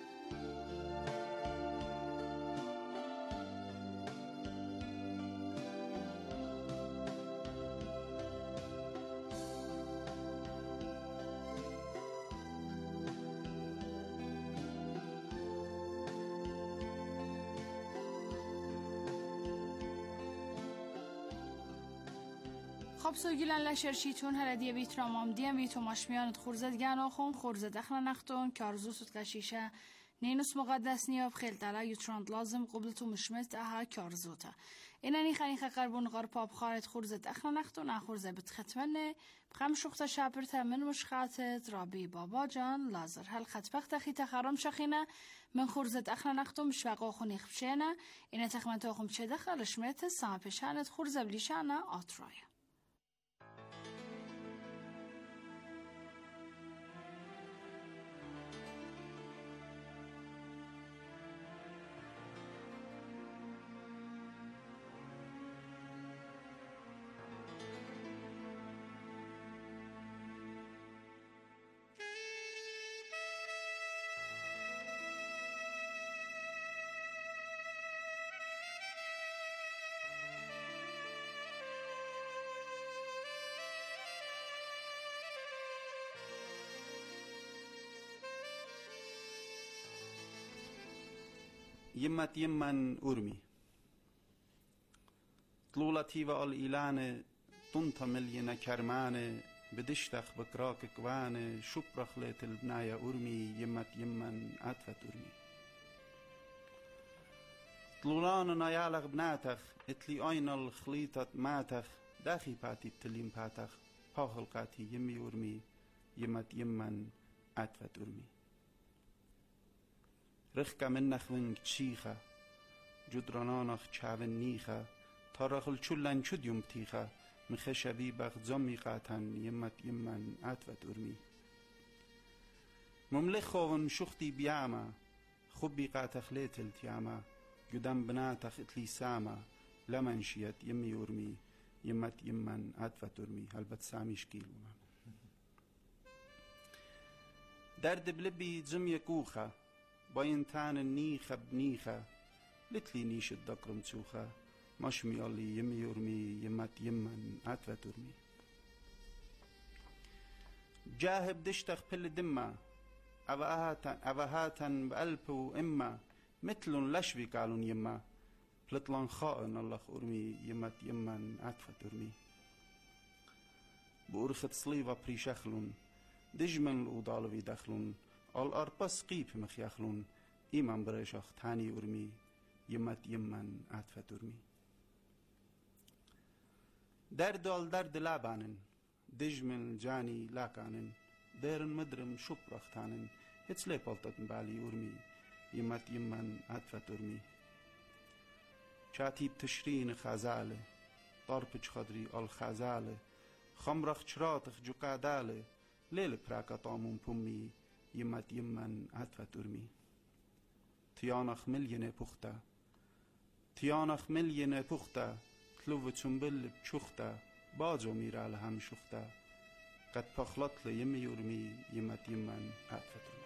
خب سوگیلن لشرشیتون هردیه بیت رامام دیم بیتو ماشمیانت خورزد گن آخون خورزد اخنا نختون کارزوسوت قشیشه نینوس مقدس نیاب خیل تلا یوتراند لازم قبلتو مشمت اها کارزوتا اینانی خنیخه قربون غرپاب خارت خورزد اخنا نختون اخورزه بتختمنه بخم شخص شابرته من مشخاتت رابی بابا جان لازر هل خطبخت اخی تخرم شخینه من خورزد اخنا نختون بشوقا خونی خبشینه اینه تخمنتو خم چه دخل شمت سامپشانت خورزه بلیشانه آترایا.
يمت يمن أرمي طلولتي والإلانة طنطا ملينا كرمانة بدشتخ بكراك كوانة شبرخ ليت البناية أرمي يمت يمن أتفت أرمي طلولان نايالغ بناتخ اتلي أين الخليطة ماتخ داخي باتي التليم باتخ باخلقاتي يمي أرمي يمت يمن أتفت أرمي رخكا منخ ونگ تشيخا جدرانانخ چاون نيخا تارخل چلن چود يم تيخا مخشبي بغ زمي قاتن يمت يمن عتفت أرمي مملخ خوون شختي بياما خبي قاتخ ليتل تياما قدام بناتخ اتلي ساما لمن شيت يمي أرمي يمت يمن عتفت أرمي هلبت سامي شكيلو درد بلبي زمي كوخا باينتان النيخة بنيخة لتلي نيش الدقر متسوخة مشمي اللي يمي يرمي يمت يمن عتفت أرمي جاهب دشتخ بل دمة أبهاتن بقلب وإما مثل لشبي قالون يما بلطلان خائن الله أرمي يمت يمن عتفت أرمي بأرخة صليبة بريشخلون دجمن الأوضال دخلون الأربس قيب مخيخلون إيمان بريشخ تاني أرمي يمت يمن عتفت أرمي درد الدرد لابانن دجمن جاني لاكانن ديرن مدرم شبرختانن هتسلي بلطتن بالي أرمي يمت يمن عتفت أرمي شاتيب تشرين خازالة طربج خضري الخازالة خمرخ شراتخ جقادالة ليل براكا طامون بومي يمت يمن عتفت أرمي تيانخ ملينة بختا تيانخ ملينة بختا تلوه تنبل بچختا باجو ميرا لهم شختا قد بخلط لي يمي أرمي يمت يمن عتفت أرمي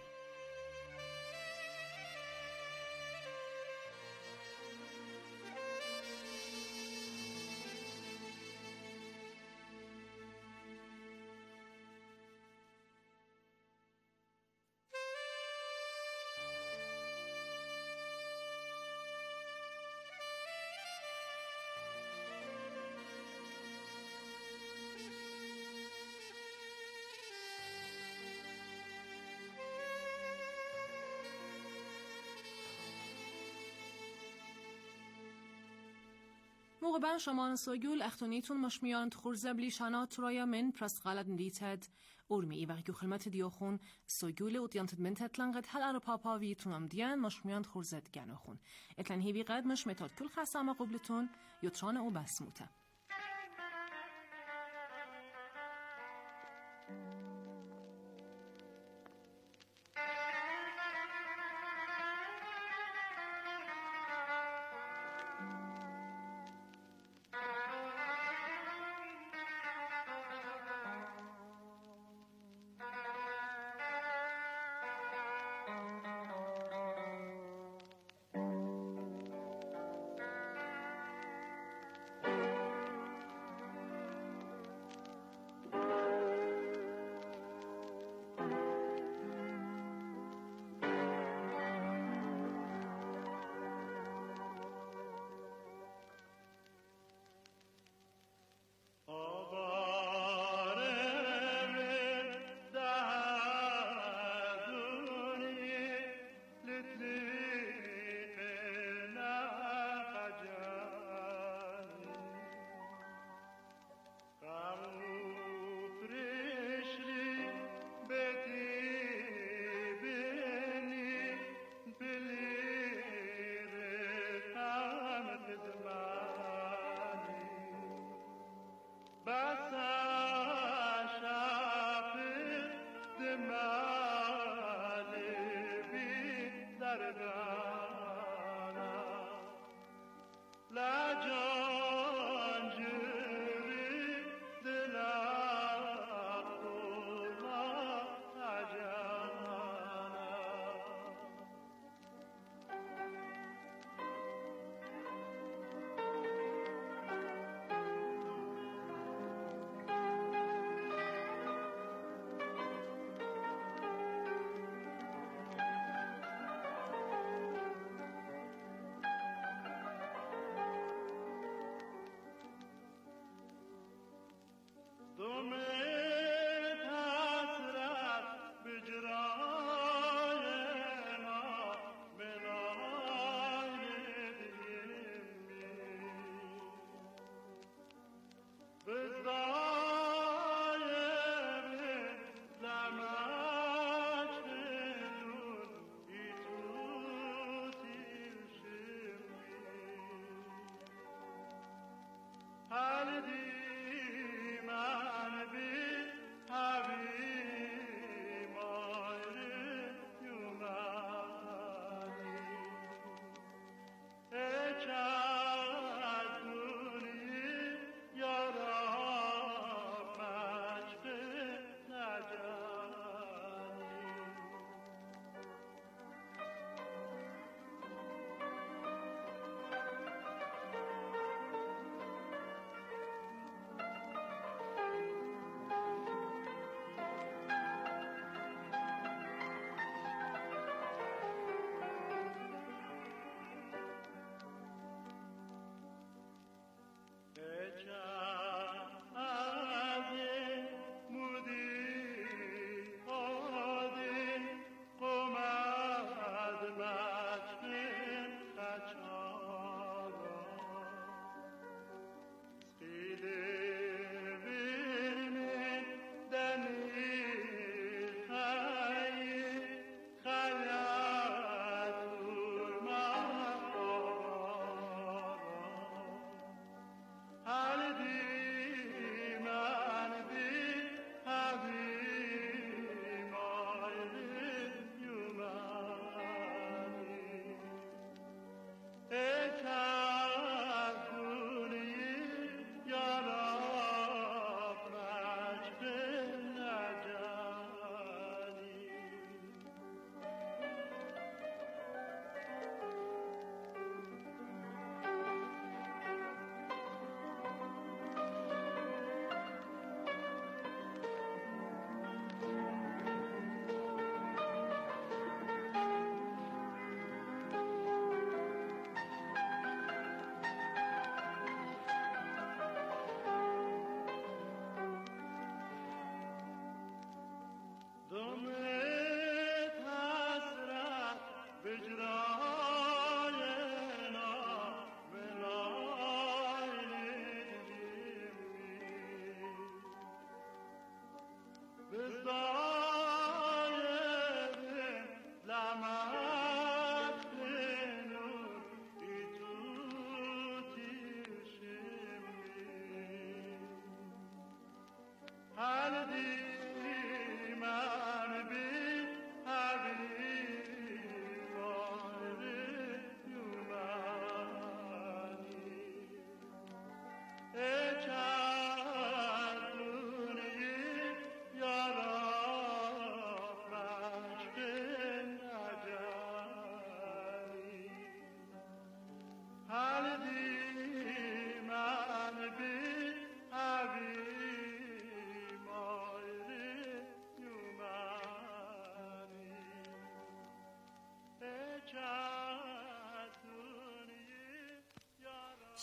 موقبان شمان سوگول اختونیتون مشمیان تخورزه بلیشانات رویا من پرست غالت ندیتد Urmi i vaqt خدمت دیوخون سوگول و دیانت منت لنقت هل ار پاپا وی تونم دیان مش میان خورزت گنخون اتلن هیوی قد مش متاد کل خسامه قبلتون یوتران او بسموته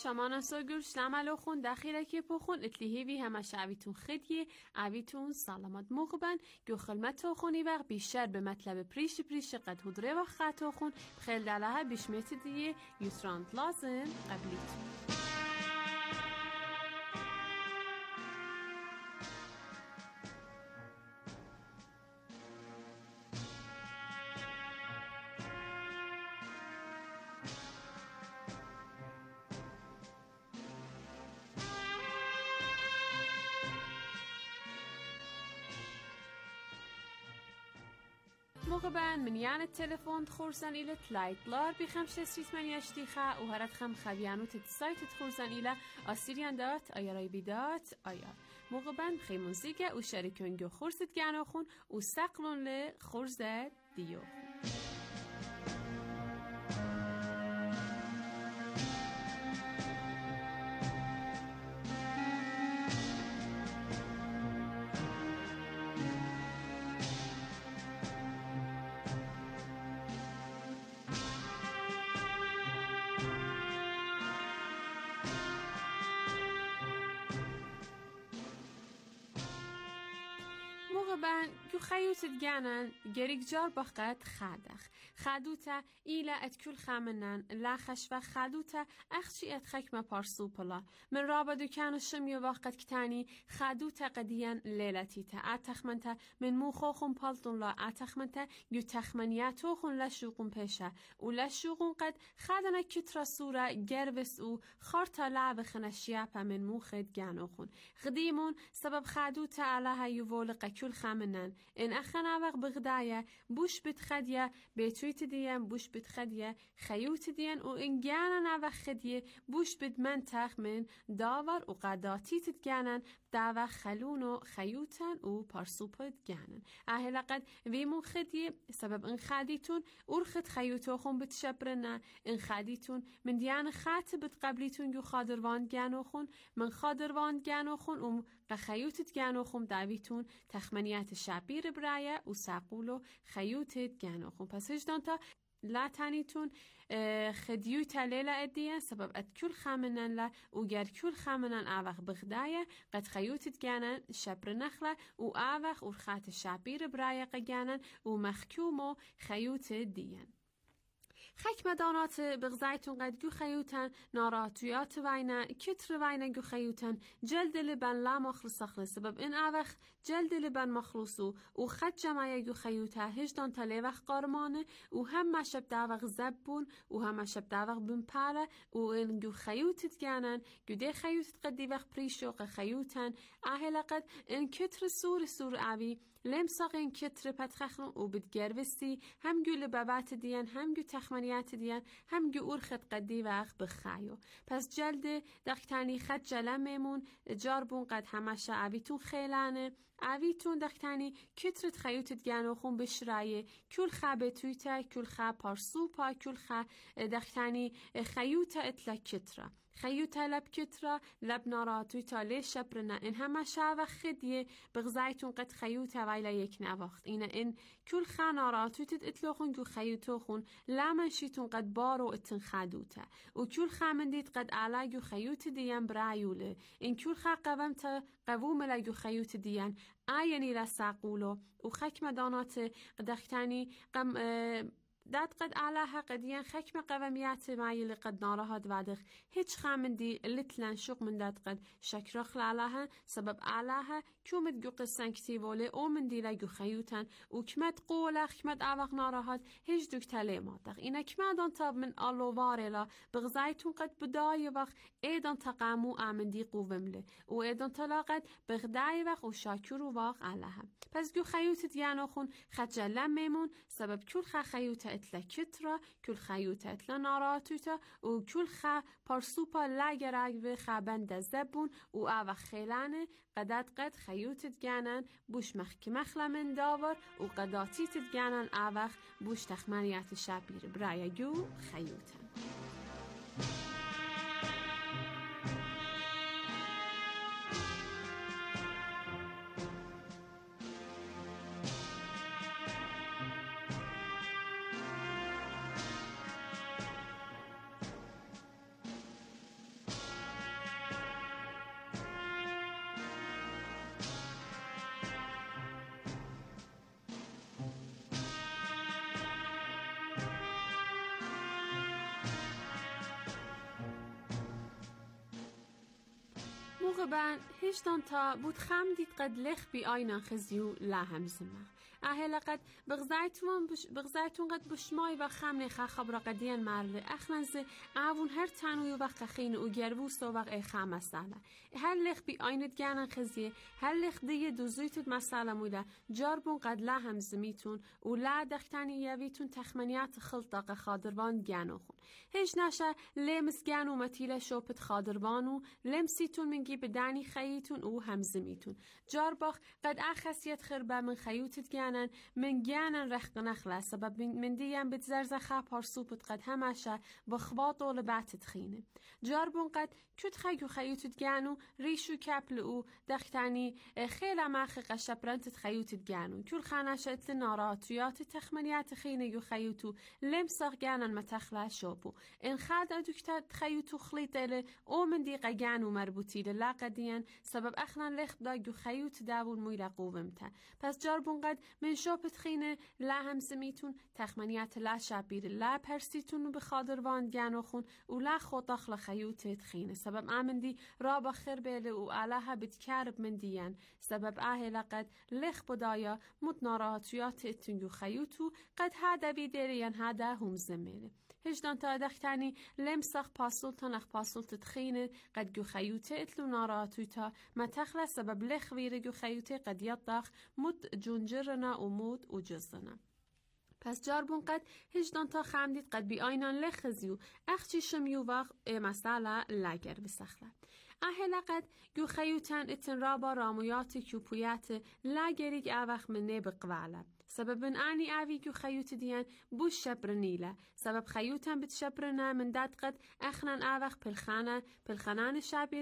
شما نسو شلم علو خون دخیره که پخون اتلیهی وی همه شعویتون خدیه عویتون سلامت موقبن گو خلمت خونی وقت بیشتر به مطلب پریش پریش قد هدره و خط خون خیل دلها بیشمیت دیه یوتراند لازم قبلیتون. موقبان من یان التلفون تخورسن إلى تلايتلار بخمسة ستريت من يشتيخا وهرت خم خبيانو تتسايت تخورسن إلى أسيريان دات أيراي بدات أيار موقبان بخي موسيقى وشاركون جو خورست جانوخون وسقلون لخورزة ديو. موقبان جو خيوت تجانن جريك جار بقت خادخ خادوتا إلى أتكل خامنن لا خشفة خادوتا أخشي أتخك ما بارسو بلا من رابا دكان الشمي وقت كتاني خادوتا قديان ليلتيتا أتخمنتا من موخوخم بالطن لا أتخمنتا جو تخمنياتوخن لا شوقن بيشا ولا شوقن قد خادنا كترا صورة جربس و خارتا لعب خنشيابا من موخد جانوخن خديمون سبب خادوتا علىها يفولق كل خامنن إن أخنا وق بغدايا بوش بتخديا بيتويت ديان بوش بتخديا خيوت ديان وإن جانا وق خديا بوش بدمنتخ من داور وقاداتي تتجانن داور خلونو خيوتن و پارسوپت جانن أهلا قد ويمون خديا سبب إن خاديتون أرخد خيوتوخون بتشبرنا إن خاديتون من ديان خاتبت قبليتون جو خادروان جانوخون من خادروان جانوخون و قخيوتت جانوخون داويتون تخمنيات شعبير برايا و ساقولو خيوتت جانوخون پس هجدان تا لا تانيتون خديوتا ليلة اديا سبب ات كل خامنن لا و گر كل خامنن آوخ بغدايا قد خيوتت جانن شبر نخلة و آوخ ورخات شعبير برايا قجانن و مخكومو خيوتت ديان خک مدانات بغزایتون قد گو خیوتن ناراتویات وینا کتر وینا گو خیوتن جلد لبن لا مخلص خلص سبب این اوخ جلد لبن مخلصو و خد جمعی گو خیوتا هجدان تلی وقت قارمانه و هم مشب داوغ زبون و هم مشب داوغ بمپاره و این گو خیوتت گانن گو ده خیوتت قد دی وقت پریشوق خیوتن اهلا قد این کتر سور سور اوی لم ساقين كتر بتخخن وبتجربستي هم جو لبابات ديان هم جو تخمنيات ديان هم جو أرخد قدي وقت بخايو پس جلد دختاني خد جلممون جاربون قد همش عويتون خيلانه عويتون دختاني كتر تخيوتت جانوخون بشرايه كل خا بتويتا كل خا پارسوپا كل خا دختاني خيوتا اتلا كترا خيوتا لب كترا لب ناراتوي تالي شبرنا إن هما شاوة خدية بغزايتون قد خيوتا ويلا يك نواخت إن إن كل خا ناراتوي تتلوخون جو خيوتوخون لا منشيتون قد بارو اتن خادوتا وكل خا من ديت قد أعلا جو خيوت ديان برايولة إن كل خا قوامتا قووم لا جو خيوت ديان آياني لا ساقولو وخك مدانات قدختاني قم اه داد قد أعلاها قديان خكمة قواميات معي لقد نارها دوادخ هيج خامن دي اللتلان شوق من داد قد شكرخ لعلاها سبب أعلاها كومت جو قصان كتيبولي أو من دي لجو خيوتان وكمت قولا خكمت أعوغ نارها هيج دوك تالي ماتخ إنا كمادان تاب من ألو وارلا بغزايتون قد بداي وخ إيدان تقامو آمن دي قومله و إيدان تلاقد بغداي وخ وشاكرو وخ أعلاها پس جو خيوتت يانوخون خجلم ميمون سبب كل خا خيوت اتلا كترا كل خيوت اتلا ناراتوتا و كل خا پارسوپا لگرگ و خابند زبون و او خیلانه قدد قد خيوتت جانن بوش مخي مخلمن داور و قداتيت جانن اوخ بوش تخمانيات شابير برايا جو خيوتن موقبان هشتان تا بود خمدید قد لخ بی آینا خزیو لهم زمه اهلا قد بغزایتون بش بغزایتون قد بشمای و خم نخ خبر قدیان مرل اخنز عون هر تنوی وقت خین و گربوس و وقت خام مساله هر لخ بی آیند گانن خزیه هر لخ دیه دوزیت مساله مولا جربون قد لهم زمیتون و لا دختانی یویتون تخمینیات خلطه خادروان گانو خون هیچ نشه لمس گانو متیله شوپت خادروانو لمسیتون منگی بدانی خیتون او همزمیتون جربخ قد اخسیت خربه من خیوتت گان من جانا رخ نخلا سبب من ديان بتزرزخا بارسوبت قد هماشا بخباطو لبعت تخينه جاربون قد كت خيو خيوت تجانو ريشو كابلو دختاني خيلا ماخ قشبرنت تخيوت تجانو كل خاناشت لناراتيات تخمنيات خينه يو خيوتو لمسخ جانا متخلا شوبو ان خاد ادوكتا تخيوتو خليطه او من دي قجانو مربوطي لا قديان سبب اخنا لخ دا يو خيوت داون مويلا قومتا پس جاربون قد من شوپت خینه لا هم سمیتون تخمنیات لا شبیر لا پرسیتون به خادروان گانو خون و لا خوداخل خیوتت خینه سبب آمندی را بخیر بیله و علاها بتکارب من دیان سبب آه لقد لخ بدایا مت ناراحتیات اتنگو خیوتو قد هادا بیدریان هادا هم زمیله هجدان تا دختانی لمسخ پاسول تا نخ پاسول تدخینه قد جو خیوته اتلو ناراحتوی تا متخلا سبب لخ ویره جو خیوته قد یطاخ مت جنجرنا و مود و جزنا پس جاربون قد هجدان تا خمدید قد بی آینان لخزیو اخچی شمیو وقت مسئله لگر بسخلا اهلا قد جو خیوتن اتن رابا رامویات کیوپویات لگریگ اوخ منه بقواله سبب آنی آوی جو خیوت دیان بوش شبرنیله سبب خیوتن بت شبرنه من داد قد اخنان اوخ پلخانه پلخانان شبیر